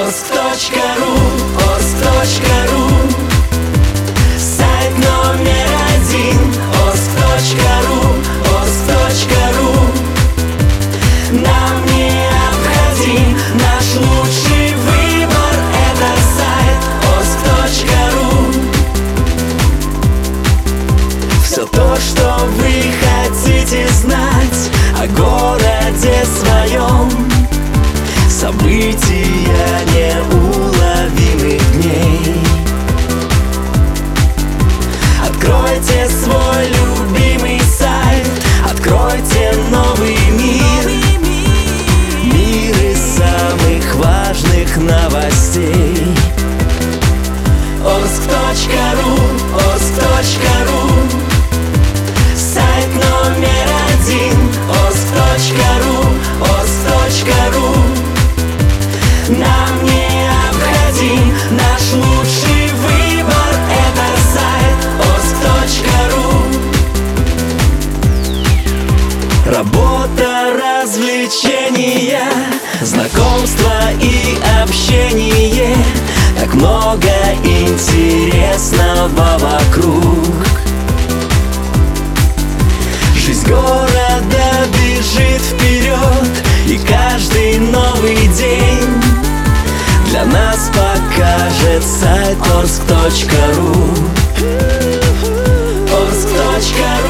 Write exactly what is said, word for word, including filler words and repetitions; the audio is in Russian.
Орск точка ру, Орск точка ру. Сайт номер один. Орск точка ру, Орск точка ру. Нам необходим наш лучший выбор. Это сайт Орск точка ру. Все то, что вы хотите знать о городе своем, события неуловимых дней. Откройте свой любимый сайт, откройте новый мир, мир из самых важных новостей. Орск точка ру, Орск точка ру. Сайт номер один. Орск точка ру, Орск точка ру. Нам необходим наш лучший выбор. Это сайт Орск точка ру. Работа, развлечения, знакомства и общение. Так много интересного вокруг. Жизнь города бежит вперед, и каждый новый день для нас покажет сайт Орск точка ру. Орск точка ру.